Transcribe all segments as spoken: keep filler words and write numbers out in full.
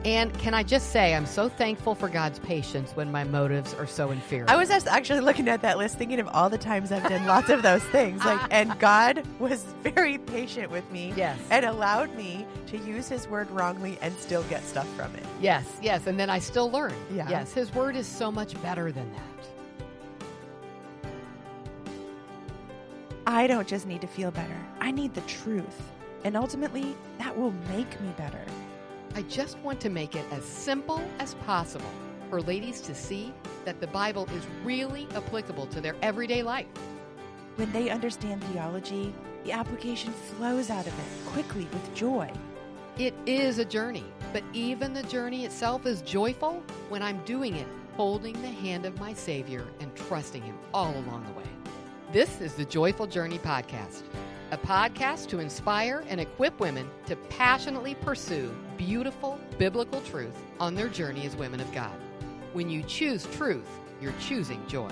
And can I just say, I'm so thankful for God's patience when my motives are so inferior. I was just actually looking at that list, thinking of all the times I've done lots of those things. Like, and God was very patient with me. Yes. And allowed me to use his word wrongly and still get stuff from it. Yes, yes. And then I still learn. Yeah. Yes, his word is so much better than that. I don't just need to feel better. I need the truth. And ultimately, that will make me better. I just want to make it as simple as possible for ladies to see that the Bible is really applicable to their everyday life. When they understand theology, the application flows out of it quickly with joy. It is a journey, but even the journey itself is joyful when I'm doing it, holding the hand of my Savior and trusting him all along the way. This is the Joyful Journey Podcast, a podcast to inspire and equip women to passionately pursue beautiful biblical truth on their journey as women of God. When you choose truth, you're choosing joy.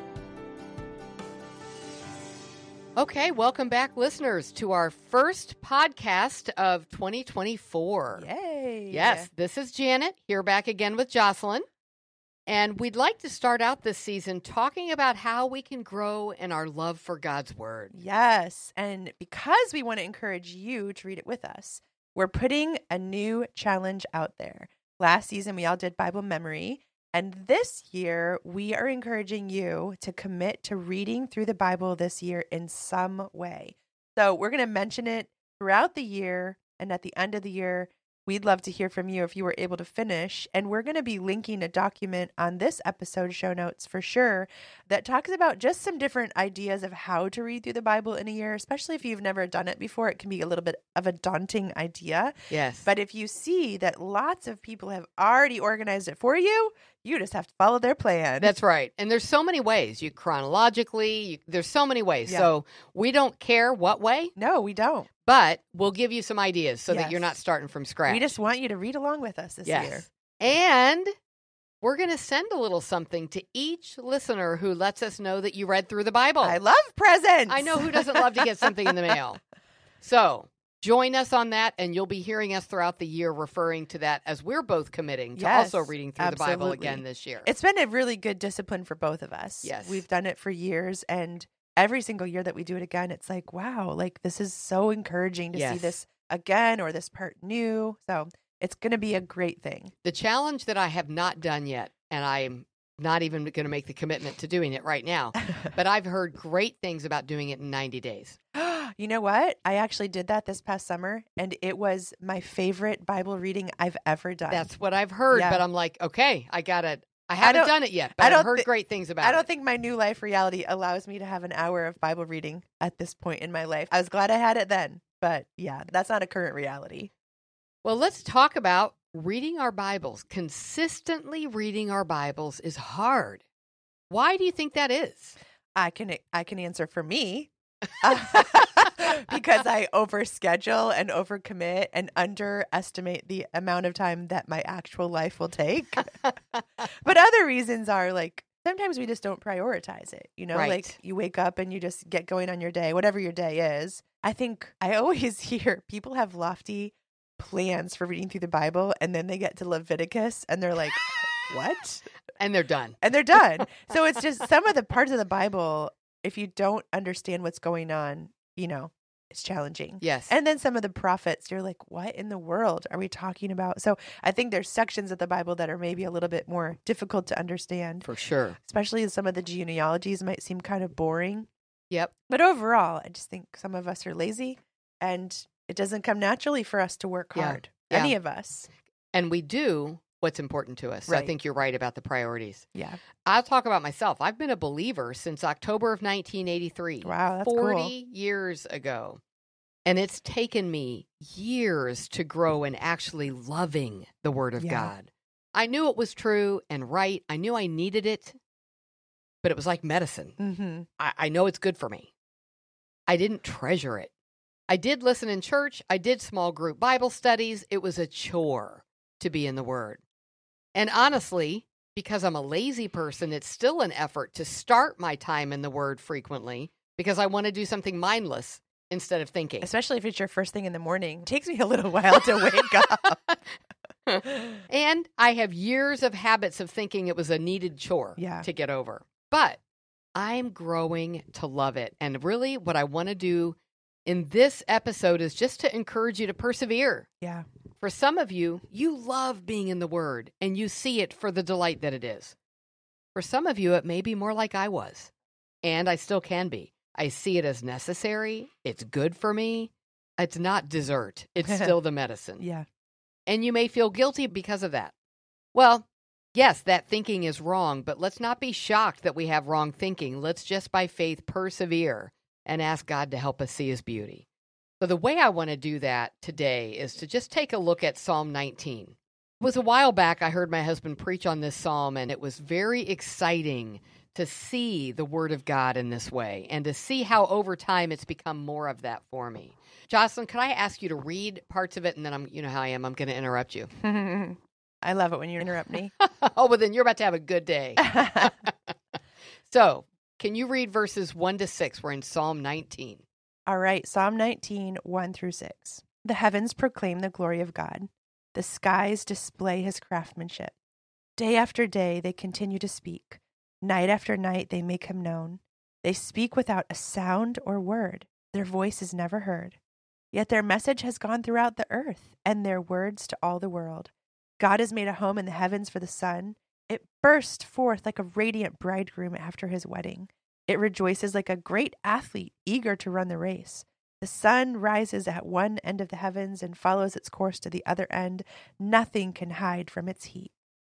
Okay, welcome back, listeners, to our first podcast of twenty twenty-four. Yay! Yes, this is Janet, here back again with Jocelyn. And we'd like to start out this season talking about how we can grow in our love for God's Word. Yes, and because we want to encourage you to read it with us, we're putting a new challenge out there. Last season, we all did Bible memory, and this year, we are encouraging you to commit to reading through the Bible this year in some way. So we're going to mention it throughout the year, and at the end of the year, we'd love to hear from you if you were able to finish. And we're going to be linking a document on this episode show notes for sure that talks about just some different ideas of how to read through the Bible in a year, especially if you've never done it before. It can be a little bit of a daunting idea. Yes. But if you see that lots of people have already organized it for you, you just have to follow their plan. That's right. And there's so many ways. You chronologically, you, there's so many ways. Yeah. So we don't care what way, No, we don't. but we'll give you some ideas so that Yes. you're not starting from scratch. We just want you to read along with us this yes. year. And we're going to send a little something to each listener who lets us know that you read through the Bible. I love presents. I know who doesn't love to get something in the mail. So join us on that, and you'll be hearing us throughout the year referring to that as we're both committing to Yes, also reading through the Bible absolutely. again this year. It's been a really good discipline for both of us. Yes. We've done it for years, and every single year that we do it again, it's like, wow, like this is so encouraging to Yes. see this again or this part new. So it's going to be a great thing. The challenge that I have not done yet, and I'm not even going to make the commitment to doing it right now, but I've heard great things about doing it in ninety days. You know what? I actually did that this past summer, and it was my favorite Bible reading I've ever done. That's what I've heard, Yeah. but I'm like, okay, I got to, I haven't don't- done it yet, but I I've don't heard thi- great things about I don't it. think my new life reality allows me to have an hour of Bible reading at this point in my life. I was glad I had it then, but yeah, that's not a current reality. Well, let's talk about reading our Bibles. Consistently reading our Bibles is hard. Why do you think that is? I can I can answer for me. Because I overschedule and overcommit and underestimate the amount of time that my actual life will take. But other reasons are like sometimes we just don't prioritize it. You know, Right. like you wake up and you just get going on your day, whatever your day is. I think I always hear people have lofty plans for reading through the Bible, and then they get to Leviticus and they're like, what? And they're done. And they're done. So it's just some of the parts of the Bible, if you don't understand what's going on, you know, it's challenging. Yes. And then some of the prophets, you're like, what in the world are we talking about? So I think there's sections of the Bible that are maybe a little bit more difficult to understand, For sure. especially some of the genealogies might seem kind of boring. Yep. But overall, I just think some of us are lazy and it doesn't come naturally for us to work Yeah. hard. Yeah. Any of us. And we do what's important to us. So I Right. think you're right about the priorities. Yeah. I'll talk about myself. I've been a believer since October of nineteen eighty-three. Wow, that's forty cool. years ago. And it's taken me years to grow in actually loving the Word of Yeah. God. I knew it was true and right. I knew I needed it, but it was like medicine. Mm-hmm. I, I know it's good for me. I didn't treasure it. I did listen in church. I did small group Bible studies. It was a chore to be in the Word. And honestly, because I'm a lazy person, it's still an effort to start my time in the Word frequently because I want to do something mindless instead of thinking. Especially if it's your first thing in the morning. It takes me a little while to wake up. And I have years of habits of thinking it was a needed chore Yeah. to get over. But I'm growing to love it. And really, what I want to do in this episode is just to encourage you to persevere. Yeah. For some of you, you love being in the Word and you see it for the delight that it is. For some of you, it may be more like I was, and I still can be. I see it as necessary. It's good for me. It's not dessert. It's still the medicine. Yeah. And you may feel guilty because of that. Well, yes, that thinking is wrong, but let's not be shocked that we have wrong thinking. Let's just by faith persevere and ask God to help us see His beauty. So the way I want to do that today is to just take a look at Psalm nineteen. It was a while back I heard my husband preach on this psalm, and it was very exciting to see the Word of God in this way and to see how over time it's become more of that for me. Jocelyn, could I ask you to read parts of it, and then I'm, you know how I am, I'm going to interrupt you. I love it when you interrupt me. Oh, well, then you're about to have a good day. So, can you read verses one to six? We're in Psalm nineteen. All right, Psalm nineteen, one through six. The heavens proclaim the glory of God. The skies display His craftsmanship. Day after day they continue to speak. Night after night they make Him known. They speak without a sound or word. Their voice is never heard. Yet their message has gone throughout the earth, and their words to all the world. God has made a home in the heavens for the sun. It bursts forth like a radiant bridegroom after his wedding. It rejoices like a great athlete eager to run the race. The sun rises at one end of the heavens and follows its course to the other end. Nothing can hide from its heat.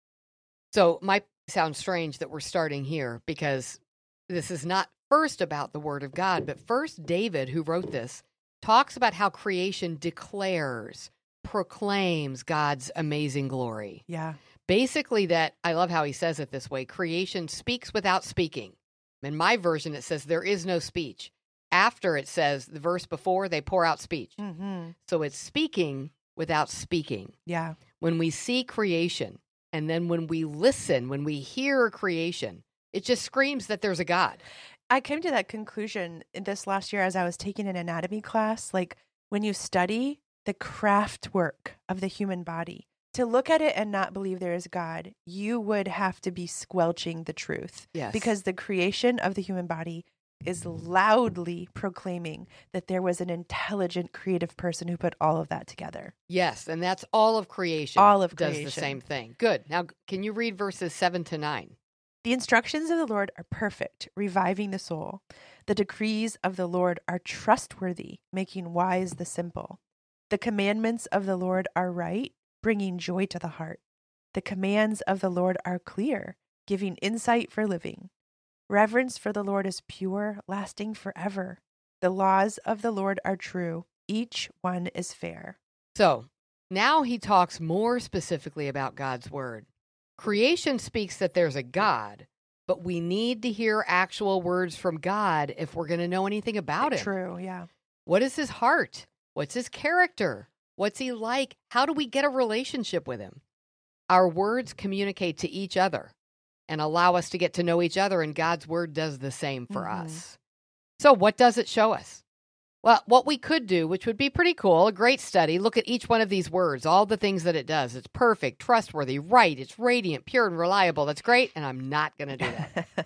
So, it might sound strange that we're starting here because this is not first about the Word of God, but first David, who wrote this, talks about how creation declares, proclaims God's amazing glory. Yeah. Basically, that, I love how he says it this way, creation speaks without speaking. In my version, it says there is no speech. After it says, the verse before, they pour out speech. Mm-hmm. So it's speaking without speaking. Yeah. When we see creation, and then when we listen, when we hear creation, it just screams that there's a God. I came to that conclusion this last year as I was taking an anatomy class. Like, when you study the craft work of the human body, to look at it and not believe there is God, you would have to be squelching the truth. Yes. Because the creation of the human body is loudly proclaiming that there was an intelligent, creative person who put all of that together. Yes, and that's all of creation. All of does creation. the same thing. Good. Now, can you read verses seven to nine? The instructions of the Lord are perfect, reviving the soul. The decrees of the Lord are trustworthy, making wise the simple. The commandments of the Lord are right, bringing joy to the heart. The commands of the Lord are clear, giving insight for living. Reverence for the Lord is pure, lasting forever. The laws of the Lord are true. Each one is fair. So, now he talks more specifically about God's word. Creation speaks that there's a God, but we need to hear actual words from God if we're going to know anything about him. True, yeah. What is his heart? What's his character? What's he like? How do we get a relationship with him? Our words communicate to each other and allow us to get to know each other, and God's word does the same for Mm-hmm. us. So what does it show us? Well, what we could do, which would be pretty cool, a great study, look at each one of these words, all the things that it does. It's perfect, trustworthy, right, it's radiant, pure, and reliable. That's great, and I'm not going to do that.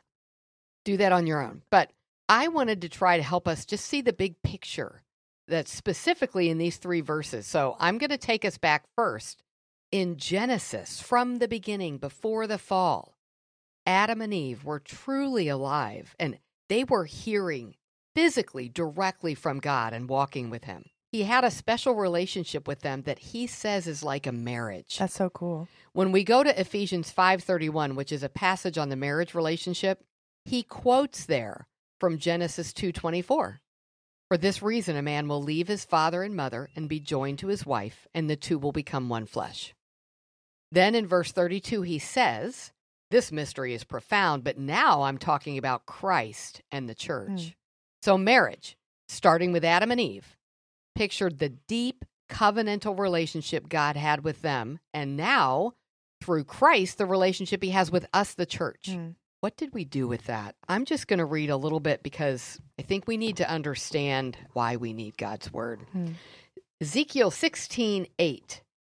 Do that on your own. But I wanted to try to help us just see the big picture that's specifically in these three verses. So I'm going to take us back first. In Genesis, from the beginning, before the fall, Adam and Eve were truly alive, and they were hearing physically directly from God and walking with him. He had a special relationship with them that he says is like a marriage. That's so cool. When we go to Ephesians five thirty-one, which is a passage on the marriage relationship, he quotes there from Genesis two twenty-four. For this reason, a man will leave his father and mother and be joined to his wife, and the two will become one flesh. Then in verse thirty-two, he says, this mystery is profound, but now I'm talking about Christ and the church. Mm. So marriage, starting with Adam and Eve, pictured the deep covenantal relationship God had with them, and now, through Christ, the relationship he has with us, the church. Mm. What did we do with that? I'm just going to read a little bit because I think we need to understand why we need God's word. Mm. Ezekiel sixteen eight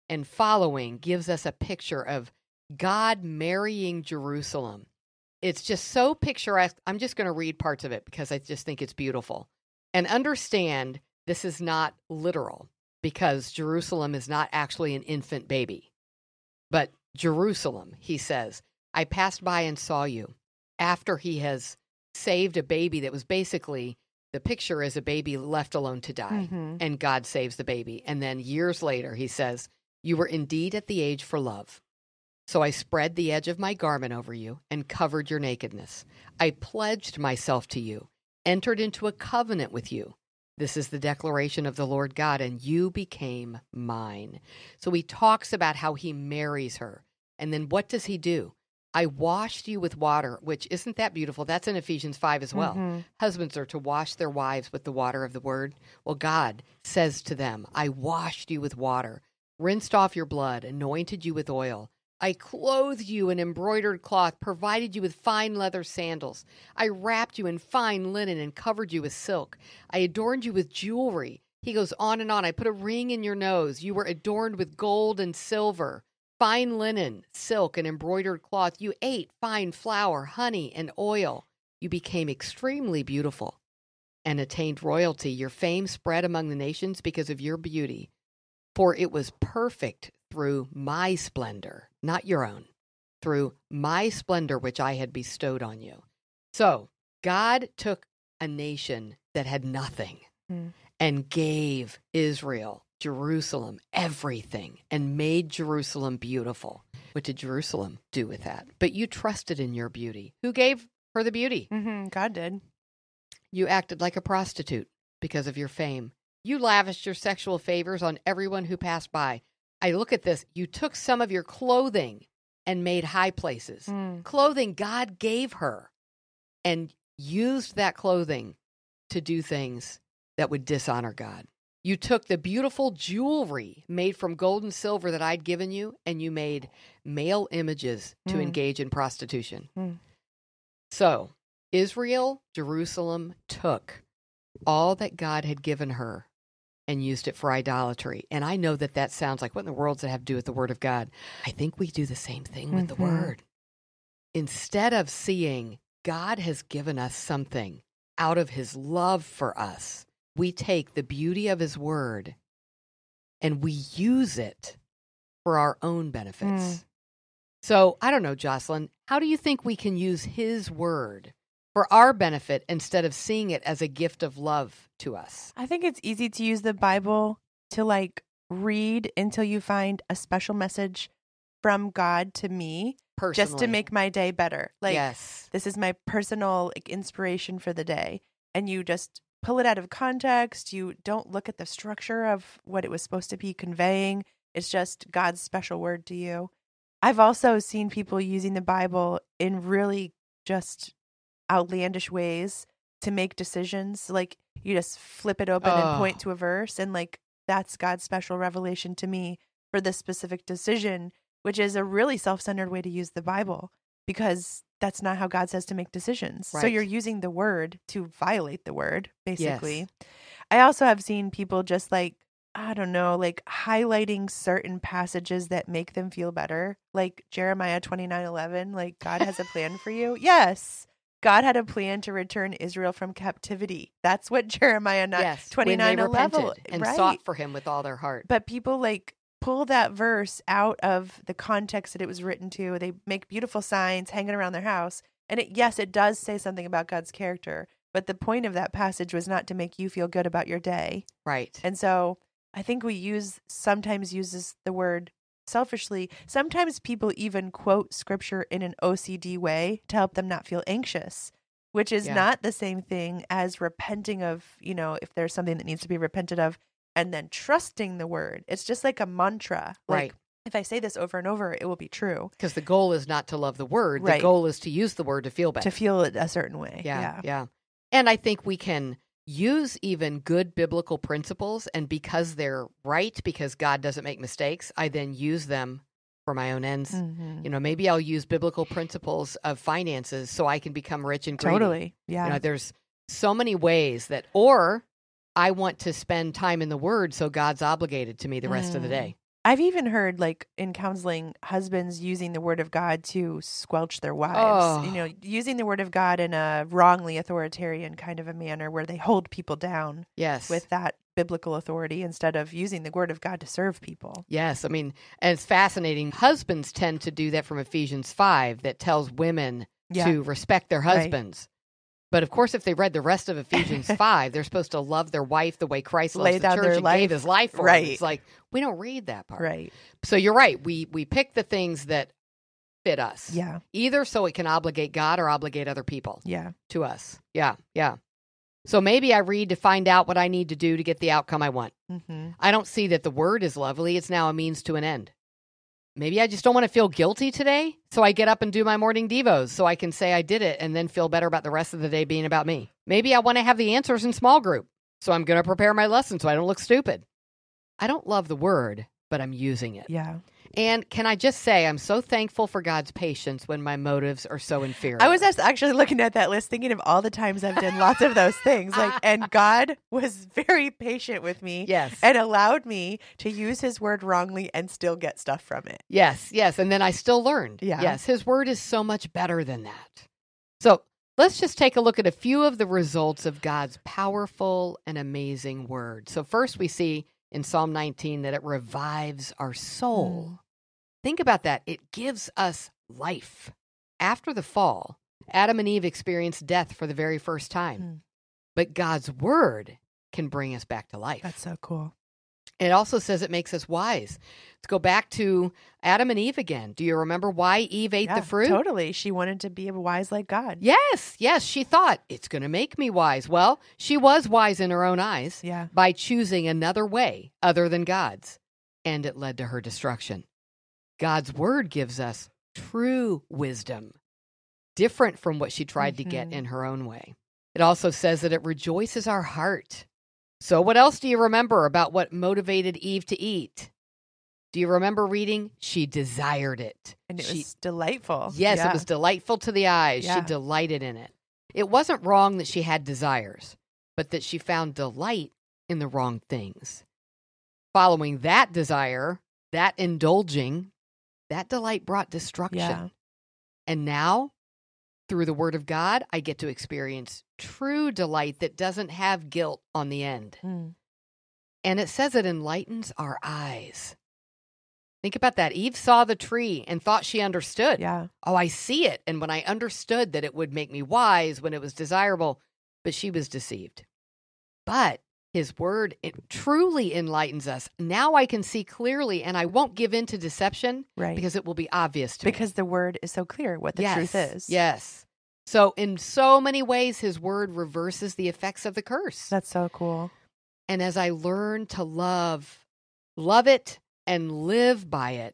and following gives us a picture of God marrying Jerusalem. It's just so picturesque. I'm just going to read parts of it because I just think it's beautiful. And understand this is not literal because Jerusalem is not actually an infant baby. But Jerusalem, he says, I passed by and saw you. After he has saved a baby that was basically, the picture is a baby left alone to die, Mm-hmm. and God saves the baby. And then years later, he says, you were indeed at the age for love. So I spread the edge of my garment over you and covered your nakedness. I pledged myself to you, entered into a covenant with you. This is the declaration of the Lord God, and you became mine. So he talks about how he marries her. And then what does he do? I washed you with water, which isn't that beautiful? That's in Ephesians five as well. Mm-hmm. Husbands are to wash their wives with the water of the word. Well, God says to them, I washed you with water, rinsed off your blood, anointed you with oil. I clothed you in embroidered cloth, provided you with fine leather sandals. I wrapped you in fine linen and covered you with silk. I adorned you with jewelry. He goes on and on. I put a ring in your nose. You were adorned with gold and silver, fine linen, silk, and embroidered cloth. You ate fine flour, honey, and oil. You became extremely beautiful and attained royalty. Your fame spread among the nations because of your beauty, for it was perfect through my splendor, not your own, through my splendor which I had bestowed on you. So God took a nation that had nothing Mm. and gave Israel, Jerusalem, everything, and made Jerusalem beautiful. What did Jerusalem do with that? But you trusted in your beauty. Who gave her the beauty? Mm-hmm. God did. You acted like a prostitute because of your fame. You lavished your sexual favors on everyone who passed by. I look at this. You took some of your clothing and made high places. Mm. Clothing God gave her, and used that clothing to do things that would dishonor God. You took the beautiful jewelry made from gold and silver that I'd given you, and you made male images to Mm. engage in prostitution. Mm. So Israel, Jerusalem, took all that God had given her and used it for idolatry. And I know that that sounds like, what in the world does it have to do with the Word of God? I think we do the same thing with Mhm. the Word. Instead of seeing God has given us something out of his love for us, we take the beauty of his Word and we use it for our own benefits. Mm. So I don't know, Jocelyn, how do you think we can use his Word for our benefit instead of seeing it as a gift of love to us? I think it's easy to use the Bible to like read until you find a special message from God to me, Personally. just to make my day better. Like, yes. this is my personal like, inspiration for the day. And you just pull it out of context. You don't look at the structure of what it was supposed to be conveying. It's just God's special word to you. I've also seen people using the Bible in really just outlandish ways to make decisions. Like, you just flip it open Oh. and point to a verse, and like, that's God's special revelation to me for this specific decision, which is a really self-centered way to use the Bible, because that's not how God says to make decisions. So Right. you're using the word to violate the word, basically. Yes. I also have seen people just like, I don't know, like highlighting certain passages that make them feel better. Like Jeremiah twenty-nine eleven, like, God has a plan for you. Yes. God had a plan to return Israel from captivity. That's what Jeremiah Yes. twenty-nine when they eleven repented and right. sought for him with all their heart. But people like pull that verse out of the context that it was written to. They make beautiful signs hanging around their house. And it, yes, it does say something about God's character. But the point of that passage was not to make you feel good about your day. Right. And so I think we use sometimes uses the word selfishly. Sometimes people even quote scripture in an O C D way to help them not feel anxious, which is Yeah. not the same thing as repenting of, you know, if there's something that needs to be repented of, and then trusting the word. It's just like a mantra. Like, Right. if I say this over and over, it will be true. Because the goal is not to love the word. Right. The goal is to use the word to feel better. To feel it a certain way. Yeah, Yeah. yeah. And I think we can use even good biblical principles, and because they're right, because God doesn't make mistakes, I then use them for my own ends. Mhm. You know, maybe I'll use biblical principles of finances so I can become rich and greedy. Totally. Yeah. You know, there's so many ways that, or I want to spend time in the Word, so God's obligated to me the rest of the Mm. day. I've even heard, like, in counseling, husbands using the word of God to squelch their wives. Oh. You know, using the word of God in a wrongly authoritarian kind of a manner where they hold people down Yes. with that biblical authority instead of using the word of God to serve people. Yes. I mean, and it's fascinating. Husbands tend to do that from Ephesians five that tells women Yeah. to respect their Right. husbands. But of course, if they read the rest of Ephesians five, they're supposed to love their wife the way Christ loves Lay the down church their and life. gave his life for Right. it. It's like, we don't read that part. Right. So you're right. We we pick the things that fit us. Yeah. Either so it can obligate God or obligate other people Yeah. to us. Yeah, yeah. So maybe I read to find out what I need to do to get the outcome I want. Mm-hmm. I don't see that the word is lovely. It's now a means to an end. Maybe I just don't want to feel guilty today, so I get up and do my morning devos so I can say I did it and then feel better about the rest of the day being about me. Maybe I want to have the answers in small group, so I'm going to prepare my lesson so I don't look stupid. I don't love the word, but I'm using it. Yeah. And can I just say, I'm so thankful for God's patience when my motives are so inferior. I was just actually looking at that list, thinking of all the times I've done lots of those things. Like, and God was very patient with me. Yes. And allowed me to use his word wrongly and still get stuff from it. Yes, yes. And then I still learned. Yeah. Yes, his word is so much better than that. So let's just take a look at a few of the results of God's powerful and amazing word. So first we see in Psalm nineteen that it revives our soul. Mm. Think about that. It gives us life. After the fall, Adam and Eve experienced death for the very first time. Mm. But God's word can bring us back to life. That's so cool. It also says it makes us wise. Let's go back to Adam and Eve again. Do you remember why Eve ate Yeah, the fruit? totally. She wanted to be wise like God. Yes, yes. She thought, it's going to make me wise. Well, she was wise in her own eyes Yeah. by choosing another way other than God's, and it led to her destruction. God's word gives us true wisdom, different from what she tried to get Mhm. in her own way. It also says that it rejoices our heart. So what else do you remember about what motivated Eve to eat? Do you remember reading? She desired it. And it She- was delightful. Yes, Yeah. it was delightful to the eyes. Yeah. She delighted in it. It wasn't wrong that she had desires, but that she found delight in the wrong things. Following that desire, that indulging, that delight brought destruction. Yeah. And now, through the word of God, I get to experience true delight that doesn't have guilt on the end. Mm. And it says it enlightens our eyes. Think about that. Eve saw the tree and thought she understood. Yeah. Oh, I see it. And when I understood that it would make me wise, when it was desirable, but she was deceived. But his word, it truly enlightens us. Now I can see clearly, and I won't give in to deception Right. because it will be obvious to me. Because the word is so clear what the Yes, truth is. Yes. So in so many ways, his word reverses the effects of the curse. That's so cool. And as I learn to love, love it and live by it,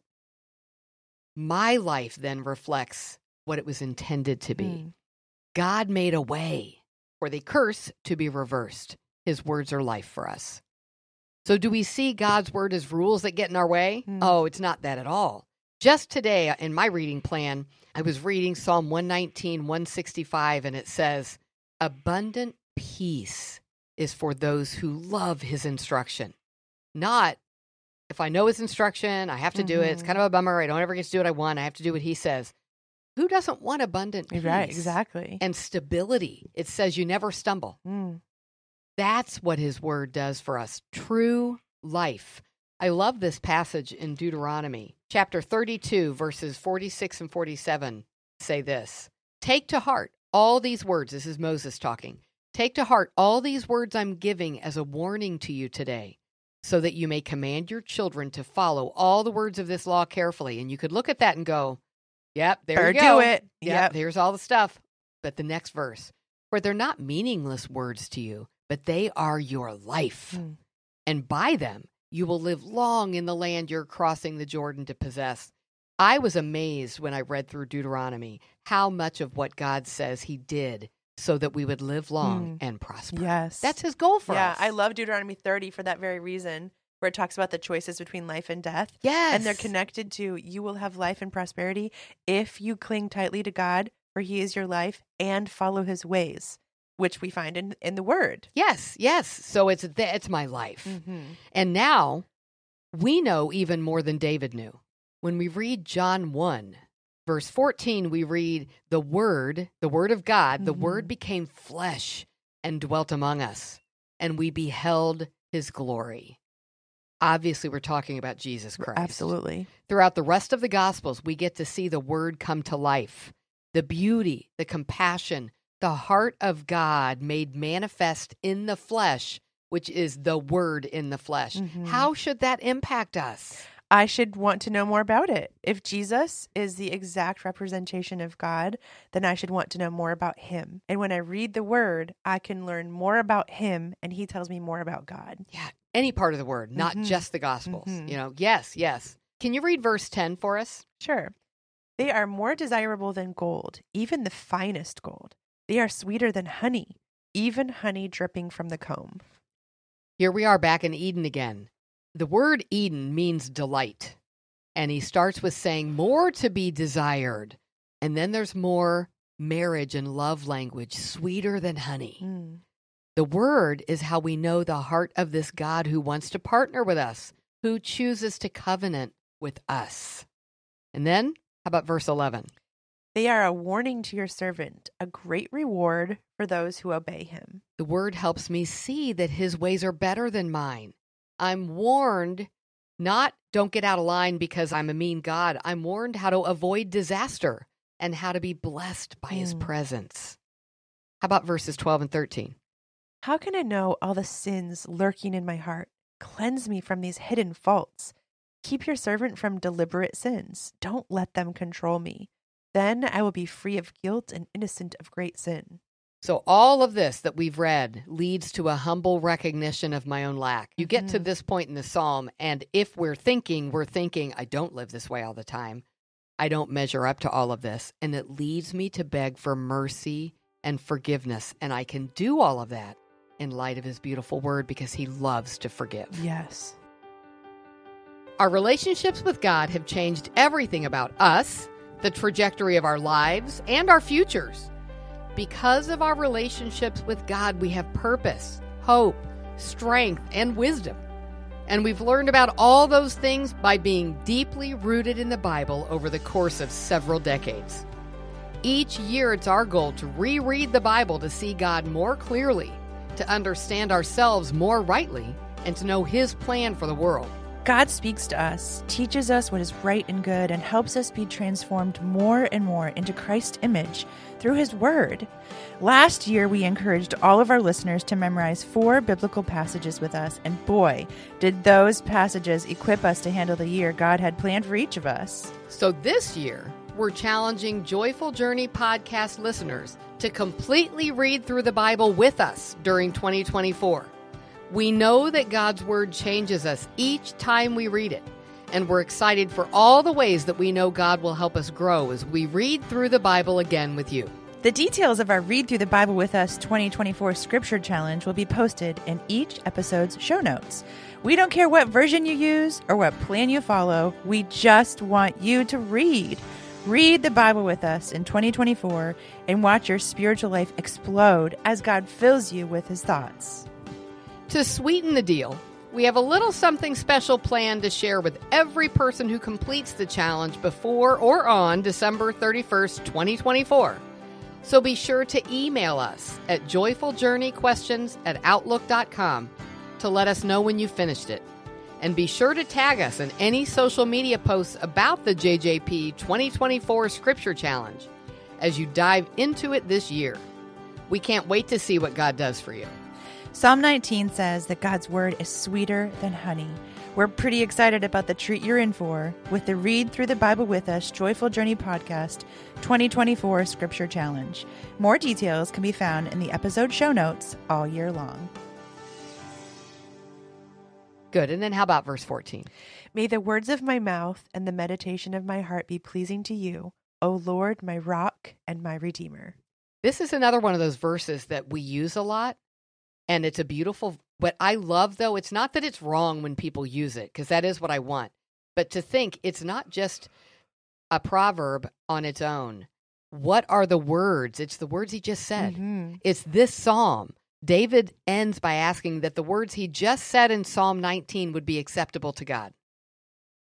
my life then reflects what it was intended to be. Mm. God made a way for the curse to be reversed. His words are life for us. So do we see God's word as rules that get in our way? Mm. Oh, it's not that at all. Just today in my reading plan, I was reading Psalm one nineteen, one sixty-five, and it says, abundant peace is for those who love his instruction. Not, if I know his instruction, I have to do it. It's Mhm. kind of a bummer. I don't ever get to do what I want. I have to do what he says. Who doesn't want abundant peace? Right. Exactly. And stability. It says you never stumble. Mm. That's what his word does for us. True life. I love this passage in Deuteronomy. Chapter thirty-two, verses forty-six and forty-seven say this. Take to heart all these words. This is Moses talking. Take to heart all these words I'm giving as a warning to you today, so that you may command your children to follow all the words of this law carefully. And you could look at that and go, yep, there Better you go. do it. Yep, Yep. there's all the stuff. But the next verse, for they're not meaningless words to you, but they are your life. Mm. And by them, you will live long in the land you're crossing the Jordan to possess. I was amazed when I read through Deuteronomy how much of what God says he did so that we would live long Mm. and prosper. Yes. That's his goal for yeah, us. I love Deuteronomy thirty for that very reason, where it talks about the choices between life and death. Yes. And they're connected to you will have life and prosperity if you cling tightly to God, for he is your life, and follow his ways, which we find in, in the word. Yes, yes. So it's th- it's my life. Mm-hmm. And now We know even more than David knew. When we read John one, verse fourteen, we read, the Word, the Word of God, mm-hmm. the Word became flesh and dwelt among us, and we beheld his glory. Obviously, we're talking about Jesus Christ. Absolutely. Throughout the rest of the Gospels, we get to see the Word come to life. The beauty, the compassion, the heart of God made manifest in the flesh, which is the Word in the flesh. Mm-hmm. How should that impact us? I should want to know more about it. If Jesus is the exact representation of God, then I should want to know more about him. And when I read the Word, I can learn more about him, and he tells me more about God. Yeah, any part of the Word, not mm-hmm. just the Gospels. Mm-hmm. You know, yes, yes. Can you read verse ten for us? Sure. They are more desirable than gold, even the finest gold. They are sweeter than honey, even honey dripping from the comb. Here we are back in Eden again. The word Eden means delight, and he starts with saying more to be desired, and then there's more marriage and love language, sweeter than honey. Mm. The word is how we know the heart of this God who wants to partner with us, who chooses to covenant with us. And then, how about verse eleven? They are a warning to your servant, a great reward for those who obey him. The word helps me see that his ways are better than mine. I'm warned, not don't get out of line because I'm a mean God. I'm warned how to avoid disaster and how to be blessed by mm. his presence. How about verses twelve and thirteen? How can I know all the sins lurking in my heart? Cleanse me from these hidden faults. Keep your servant from deliberate sins. Don't let them control me. Then I will be free of guilt and innocent of great sin. So all of this that we've read leads to a humble recognition of my own lack. You get mm-hmm. to this point in the psalm, and if we're thinking, we're thinking, I don't live this way all the time. I don't measure up to all of this. And it leads me to beg for mercy and forgiveness. And I can do all of that in light of his beautiful word because he loves to forgive. Yes. Our relationships with God have changed everything about us, the trajectory of our lives, and our futures. Because of our relationships with God, we have purpose, hope, strength, and wisdom. And we've learned about all those things by being deeply rooted in the Bible over the course of several decades. Each year, it's our goal to reread the Bible to see God more clearly, to understand ourselves more rightly, and to know his plan for the world. God speaks to us, teaches us what is right and good, and helps us be transformed more and more into Christ's image through his word. Last year, we encouraged all of our listeners to memorize four biblical passages with us, and boy, did those passages equip us to handle the year God had planned for each of us. So this year, we're challenging Joyful Journey podcast listeners to completely read through the Bible with us during twenty twenty-four. We know that God's word changes us each time we read it, and we're excited for all the ways that we know God will help us grow as we read through the Bible again with you. The details of our Read Through the Bible with Us twenty twenty-four Scripture Challenge will be posted in each episode's show notes. We don't care what version you use or what plan you follow. We just want you to read. Read the Bible with us in twenty twenty-four and watch your spiritual life explode as God fills you with his thoughts. To sweeten the deal, we have a little something special planned to share with every person who completes the challenge before or on December thirty-first, twenty twenty-four. So be sure to email us at joyful journey questions at outlook dot com to let us know when you finished it. And be sure to tag us in any social media posts about the J J P twenty twenty-four Scripture Challenge as you dive into it this year. We can't wait to see what God does for you. Psalm nineteen says that God's word is sweeter than honey. We're pretty excited about the treat you're in for with the Read Through the Bible with Us Joyful Journey Podcast twenty twenty-four Scripture Challenge. More details can be found in the episode show notes all year long. Good. And then how about verse fourteen? May the words of my mouth and the meditation of my heart be pleasing to you, O Lord, my rock and my redeemer. This is another one of those verses that we use a lot. And it's a beautiful, what I love though, it's not that it's wrong when people use it, because that is what I want. But to think it's not just a proverb on its own. What are the words? It's the words he just said. Mm-hmm. It's this psalm. David ends by asking that the words he just said in Psalm nineteen would be acceptable to God.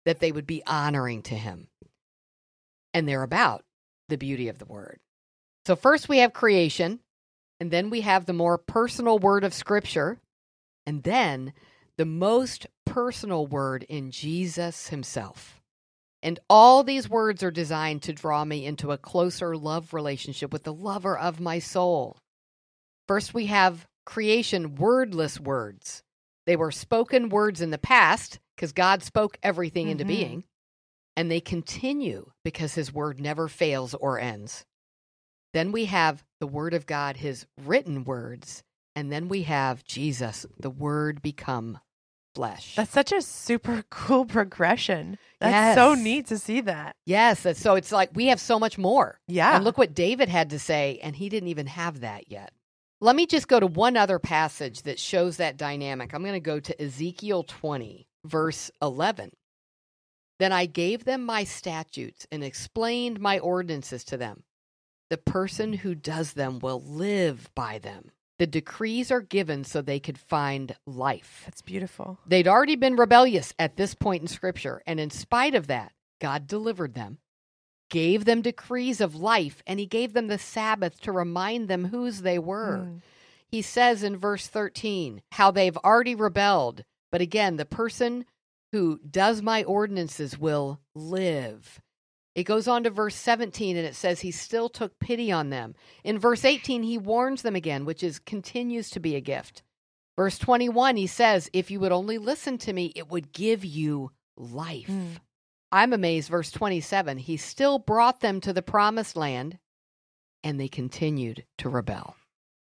that they would be honoring to him. And they're about the beauty of the word. So first we have creation, and then we have the more personal word of Scripture, and then the most personal word in Jesus himself. And all these words are designed to draw me into a closer love relationship with the lover of my soul. First, we have creation, wordless words. They were spoken words in the past because God spoke everything mm-hmm. into being, and they continue because his word never fails or ends. Then we have the word of God, his written words, and then we have Jesus, the word become flesh. That's such a super cool progression. That's yes. so neat to see that. Yes. So it's like we have so much more. Yeah. And look what David had to say, and he didn't even have that yet. Let me just go to one other passage that shows that dynamic. I'm going to go to Ezekiel twenty, verse eleven. Then I gave them my statutes and explained my ordinances to them. The person who does them will live by them. The decrees are given so they could find life. That's beautiful. They'd already been rebellious at this point in Scripture, and in spite of that, God delivered them, gave them decrees of life, and he gave them the Sabbath to remind them whose they were. Mm. He says in verse thirteen how they've already rebelled, but again, the person who does my ordinances will live. It goes on to verse seventeen, and it says he still took pity on them. In verse eighteen, he warns them again, which is continues to be a gift. Verse twenty-one, he says, if you would only listen to me, it would give you life. Mm. I'm amazed, verse twenty-seven, he still brought them to the promised land, and they continued to rebel.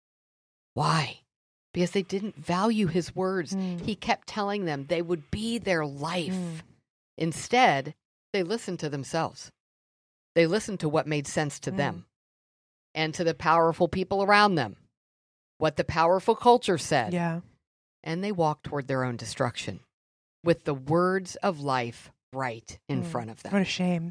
Why? Because they didn't value his words. Mm. He kept telling them they would be their life. Mm. Instead, they listened to themselves. They listened to what made sense to mm. them and to the powerful people around them, what the powerful culture said. Yeah. And they walked toward their own destruction with the words of life right in mm. front of them. What a shame.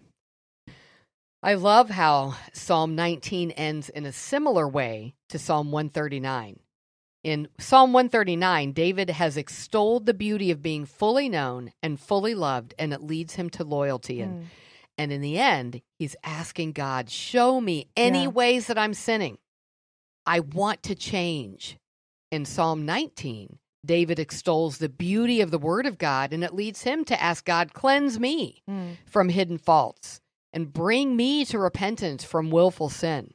I love how Psalm nineteen ends in a similar way to Psalm one thirty-nine. In Psalm one thirty-nine, David has extolled the beauty of being fully known and fully loved, and it leads him to loyalty. And, mm. and in the end, he's asking God, show me any yeah. ways that I'm sinning. I want to change. In Psalm nineteen, David extols the beauty of the Word of God, and it leads him to ask God, cleanse me mm. from hidden faults and bring me to repentance from willful sin.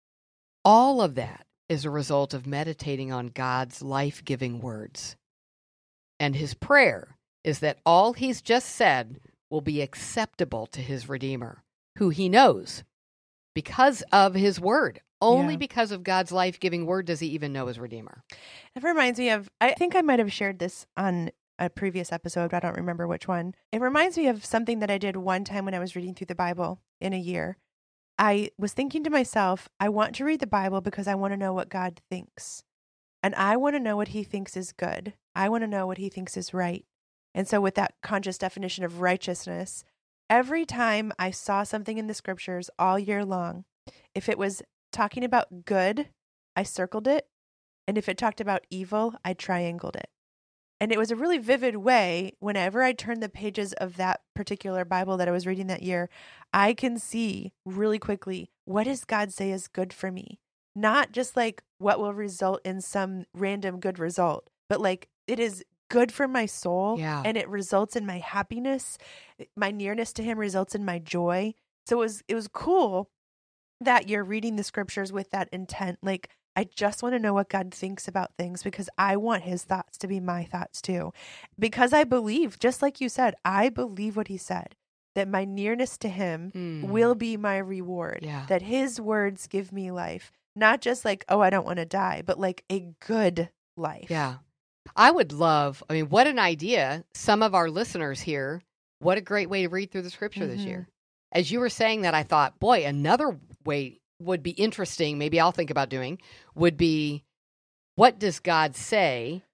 All of that is a result of meditating on God's life-giving words. And his prayer is that all he's just said will be acceptable to his Redeemer, who he knows because of his word. Only yeah. because of God's life-giving word does he even know his Redeemer. It reminds me of, I think I might have shared this on a previous episode, but I don't remember which one. It reminds me of something that I did one time when I was reading through the Bible in a year. I was thinking to myself, I want to read the Bible because I want to know what God thinks. And I want to know what he thinks is good. I want to know what he thinks is right. And so with that conscious definition of righteousness, every time I saw something in the scriptures all year long, if it was talking about good, I circled it. And if it talked about evil, I triangled it. And it was a really vivid way. Whenever I turned the pages of that particular Bible that I was reading that year, I can see really quickly, what does God say is good for me? Not just like what will result in some random good result, but like it is good for my soul yeah. and it results in my happiness. My nearness to him results in my joy. So it was, it was cool that you're reading the scriptures with that intent. Like, I just want to know what God thinks about things because I want his thoughts to be my thoughts too. Because I believe, just like you said, I believe what he said, that my nearness to him mm. will be my reward, yeah. that his words give me life. Not just like, oh, I don't want to die, but like a good life. Yeah. I would love, I mean, what an idea. Some of our listeners here, what a great way to read through the scripture mm-hmm. this year. As you were saying that, I thought, boy, another way would be interesting, maybe I'll think about doing, would be what does God say?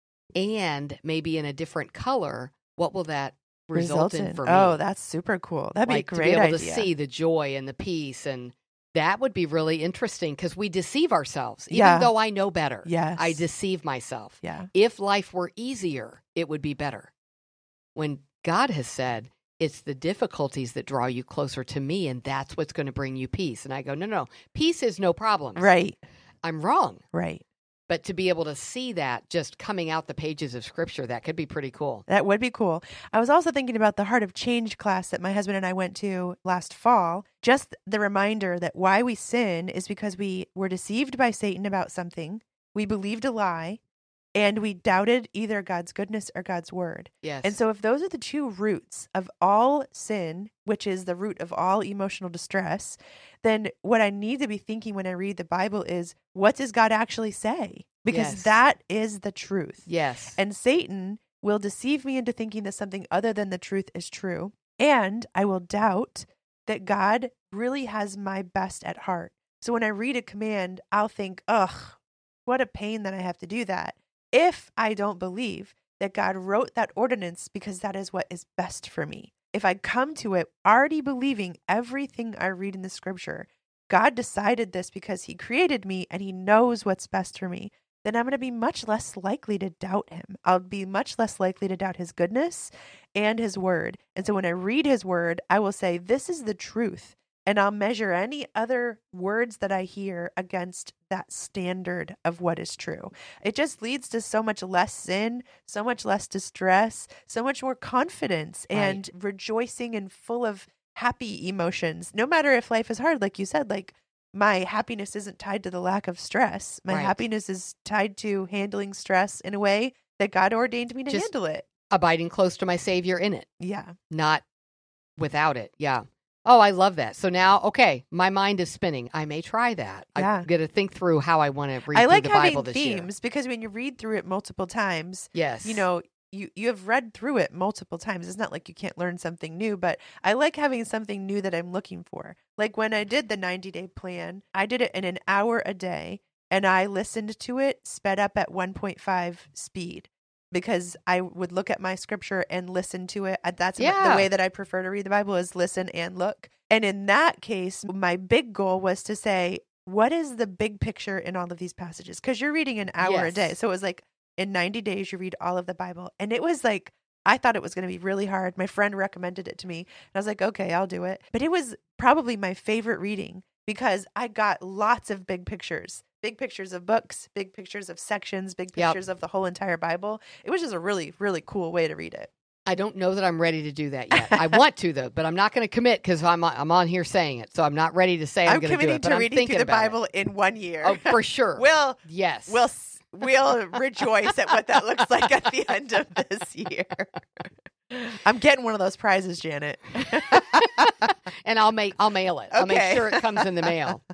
And maybe in a different color, what will that result, result in, in for me? Oh, that's super cool. That'd like, be a great idea. To be able idea. to see the joy and the peace, and that would be really interesting because we deceive ourselves. Even yeah. though I know better, yes. I deceive myself. Yeah. If life were easier, it would be better. When God has said, it's the difficulties that draw you closer to me, and that's what's going to bring you peace. And I go, no, no, peace is no problem. Right. I'm wrong. Right. But to be able to see that just coming out the pages of Scripture, that could be pretty cool. That would be cool. I was also thinking about the Heart of Change class that my husband and I went to last fall. Just the reminder that why we sin is because we were deceived by Satan about something. We believed a lie, and we doubted either God's goodness or God's word. Yes. And so if those are the two roots of all sin, which is the root of all emotional distress, then what I need to be thinking when I read the Bible is, what does God actually say? Because Yes. that is the truth. Yes. And Satan will deceive me into thinking that something other than the truth is true. And I will doubt that God really has my best at heart. So when I read a command, I'll think, ugh, what a pain that I have to do that. If I don't believe that God wrote that ordinance because that is what is best for me. If I come to it already believing everything I read in the scripture, God decided this because he created me and he knows what's best for me, then I'm going to be much less likely to doubt him. I'll be much less likely to doubt his goodness and his word. And so when I read his word, I will say, this is the truth. And I'll measure any other words that I hear against that standard of what is true. It just leads to so much less sin, so much less distress, so much more confidence and Right. rejoicing and full of happy emotions. No matter if life is hard, like you said, like my happiness isn't tied to the lack of stress. My Right. happiness is tied to handling stress in a way that God ordained me to Just- handle it. Abiding close to my Savior in it, Yeah. not without it. Yeah. Oh, I love that. So now, okay, my mind is spinning. I may try that. Yeah. I'm going to think through how I want to read I through like the having Bible this year. themes because when you read through it multiple times, Yes. you know, you, you have read through it multiple times. It's not like you can't learn something new, but I like having something new that I'm looking for. Like when I did the ninety-day plan, I did it in an hour a day, and I listened to it sped up at one point five speed because I would look at my scripture and listen to it. Uh, That's Yeah. the way that I prefer to read the Bible, is listen and look. And in that case, my big goal was to say, what is the big picture in all of these passages? Because you're reading an hour a Yes. day. So it was like, in ninety days, you read all of the Bible. And it was like, I thought it was going to be really hard. My friend recommended it to me. And I was like, okay, I'll do it. But it was probably my favorite reading because I got lots of big pictures, big pictures of books, big pictures of sections, big Yep. pictures of the whole entire Bible. It was just a really, really cool way to read it. I don't know that I'm ready to do that yet. I want to, though, but I'm not going to commit because I'm, I'm on here saying it. So I'm not ready to say I'm, I'm going to do committing it. But to I'm reading thinking through the about Bible in one year. it. Oh, for sure. we'll, yes. we'll, s- we'll rejoice at what that looks like at the end of this year. I'm getting one of those prizes, Janet. and I'll make I'll mail it. I'll make Okay. sure it comes in the mail.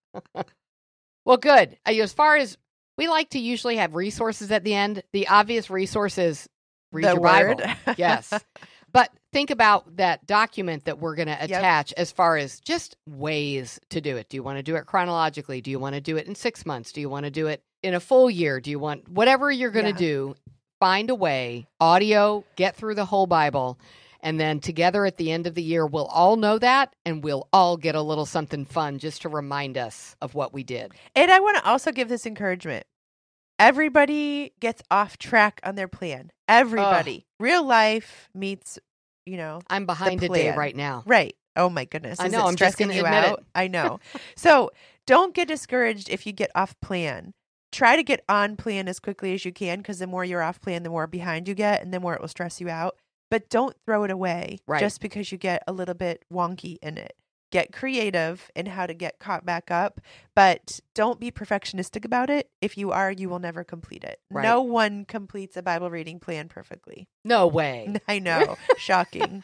Well, good. Uh, As far as we like to usually have resources at the end, the obvious resource is read The your Bible. word. Yes. But think about that document that we're going to Yep. attach as far as just ways to do it. Do you want to do it chronologically? Do you want to do it in six months? Do you want to do it in a full year? Do you want whatever you're going to Yeah. do? Find a way, audio, get through the whole Bible. And then together at the end of the year, we'll all know that and we'll all get a little something fun just to remind us of what we did. And I want to also give this encouragement. Everybody gets off track on their plan. Everybody. Real life meets, you know, I'm behind a day plan. right now. right. Oh my goodness. I Is know, it I'm just stressing gonna you admit it. out? I know. So don't get discouraged if you get off plan. Try to get on plan as quickly as you can, because the more you're off plan, the more behind you get and the more it will stress you out. But don't throw it away Right. just because you get a little bit wonky in it. Get creative in how to get caught back up, but don't be perfectionistic about it. If you are, you will never complete it. Right. No one completes a Bible reading plan perfectly. No way. I know. Shocking.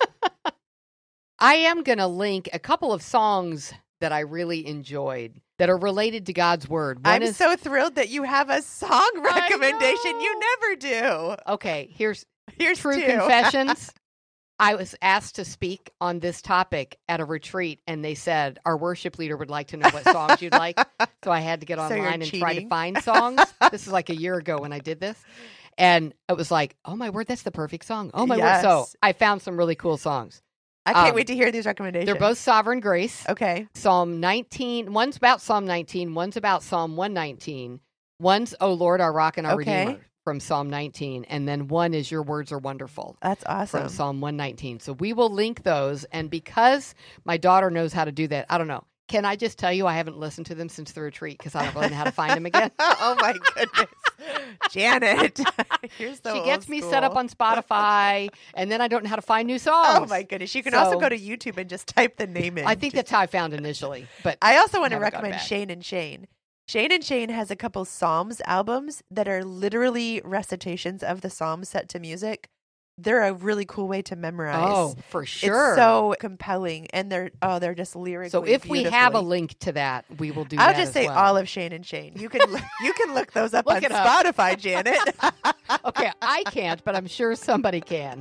I am going to link a couple of songs that I really enjoyed that are related to God's Word. One I'm is, so thrilled that you have a song recommendation. You know. never do. okay, here's Here's True two. Confessions. I was asked to speak on this topic at a retreat, and they said our worship leader would like to know what songs you'd like. So I had to get So you're online and try to cheating? find songs. This is like a year ago when I did this. And it was like, oh my word, that's the perfect song. Oh my word. So Yes. I found some really cool songs. I can't um, wait to hear these recommendations. They're both Sovereign Grace. Okay. Psalm nineteen. One's about Psalm nineteen. One's about Psalm one nineteen. One's, Oh Lord, our rock and our Okay. redeemer. from Psalm nineteen, and then one is Your Words Are Wonderful. That's awesome. From Psalm one nineteen. So we will link those, and because my daughter knows how to do that, I don't know. Can I just tell you I haven't listened to them since the retreat because I don't really know how to find them again? Oh, my goodness. Janet. You're so She gets old me school. set up on Spotify, and then I don't know how to find new songs. Oh, my goodness. You can So- also go to YouTube and just type the name in. I think to- that's how I found initially. But I also want to haven't gone recommend back. Shane and Shane. Shane and Shane has a couple Psalms albums that are literally recitations of the Psalms set to music. They're a really cool way to memorize. oh, for sure. It's so compelling, and they're oh, they're just lyrically. So if we have a beautifully- link to that, we will do I'll that just as say well. all of Shane and Shane. You can you can look those up Look on it up. Spotify, Janet. Okay, I can't, but I'm sure somebody can.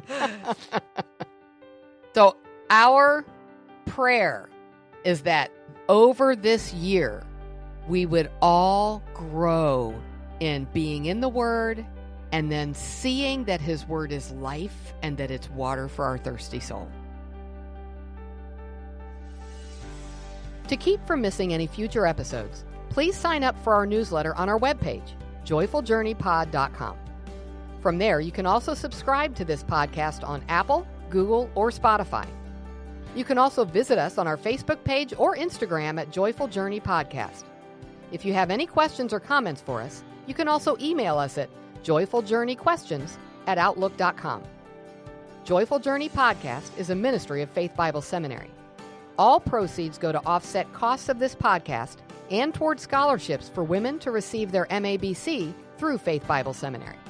So our prayer is that over this year, we would all grow in being in the Word and then seeing that His Word is life and that it's water for our thirsty soul. To keep from missing any future episodes, please sign up for our newsletter on our webpage, joyful journey pod dot com. From there, you can also subscribe to this podcast on Apple, Google, or Spotify. You can also visit us on our Facebook page or Instagram at Joyful Journey Podcast. If you have any questions or comments for us, you can also email us at joyful journey questions at outlook dot com. Joyful Journey Podcast is a ministry of Faith Bible Seminary. All proceeds go to offset costs of this podcast and toward scholarships for women to receive their M A B C through Faith Bible Seminary.